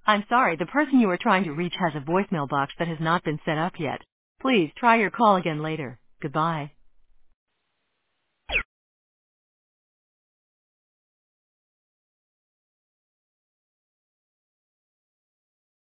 I'm sorry, the person you are trying to reach has a voicemail box that has not been set up yet. Please try your call again later. Goodbye.